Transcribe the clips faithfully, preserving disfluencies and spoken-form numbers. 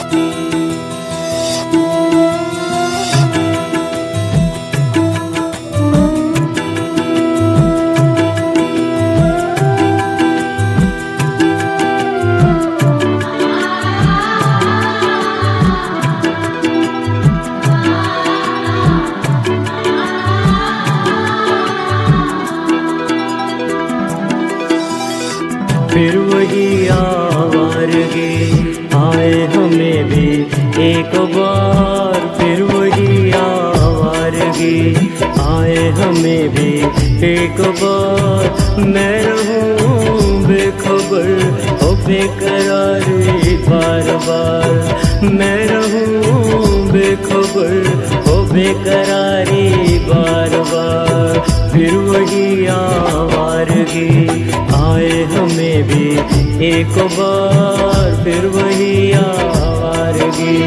फिर वही आवारगी आए हमें भी एक बार, फिर वही आवारगी आए हमें भी एक बार। मैं रहूं बेखबर ओ बेकरारी बार बार, मैं रहूं बेखबर ओ बेकरारी बार बार। फिर वही आवारगी आए हमें भी एक बार, फिर वही आवारगी।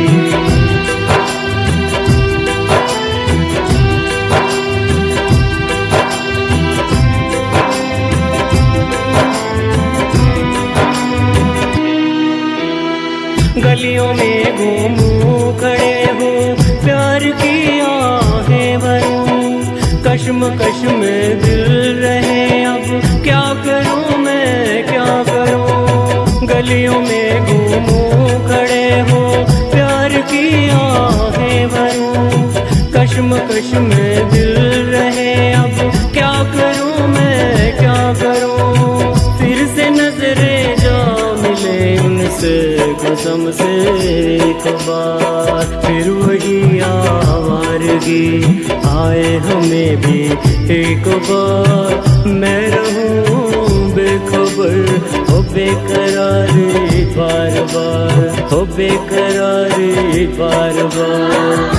गलियों में घूमूं खड़े हूँ प्यार की आहें भरूं, कश्म कश्म में दिल रहे अब क्या करूं मैं क्या करूं। गलियों में घूमूं खड़े हूँ प्यार की आहें भरूं, कश्म कश्म में दिल रहे अब क्या करूं मैं क्या करूं। फिर से नजरें जा मिले उनसे कसम से एक बार, फिर वही आवारगी आए हमें भी एक बार। मैं रहूं बेखबर ओ बेकरारी बार बार, ओ बेकरारी बार बार।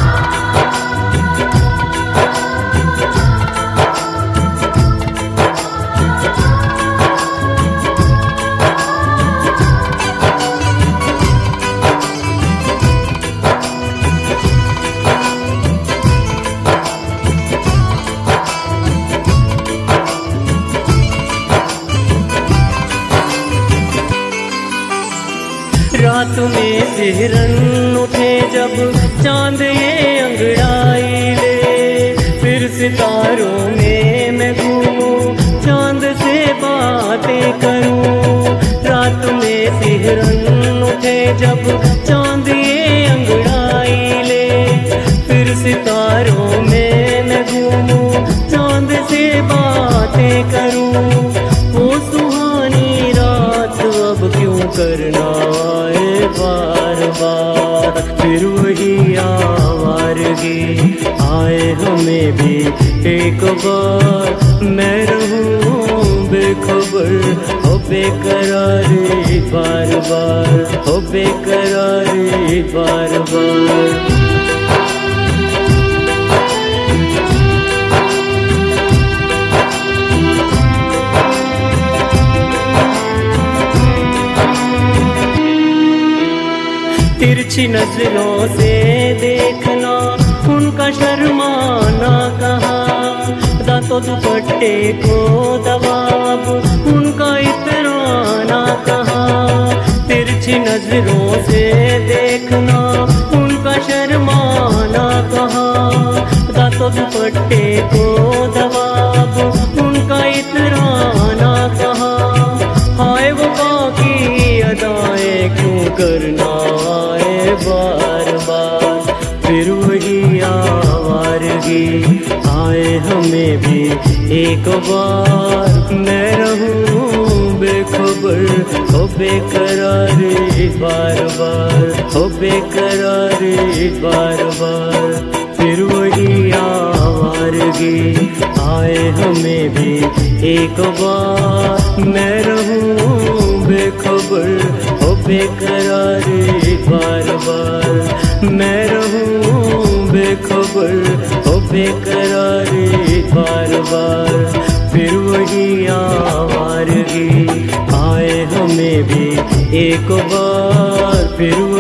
रात में सिहरन उठे जब चांद ये अंगड़ाई ले, फिर सितारों में मैं घूमूं चांद से बातें करूं। रात में सिहरन उठे जब चांद ये अंगड़ाई ले, फिर सितारों में मैं घूमूं चांद से बातें करूं। वो सुहानी रात अब क्यों करना आए बार बार, फिर वही आवारगी आए हमें भी एक बार। मैं रहूं बेखबर ओ बेकरारी बार बार, ओ बेकरारी बार बार। तिरछी नजरों से देखना उनका शर्माना कहाँ, दांतों दुपट्टे को दबाव उनका इतराना कहाँ। तिरछी नजरों से देखना उनका शर्माना कहाँ, दांतों दुपट्टे को दबाव उनका इतराना कहाँ। हाय वो बाकी अदाएं क्यों करना आए बार बार, फिर वही आवारगी आए हमें भी एक बार। मैं रहूं बेखबर ओ बेकरारी बार बार, ओ बेकरारी बार बार। फिर वही आवारगी आए हमें भी एक बार। मैं रहूं बेखबर ओ बेकरारी बार बार, मैं रहूं बेखबर ओ बेकरारी बार बार। फिर वही आवारगी आए हमें भी एक बार, फिर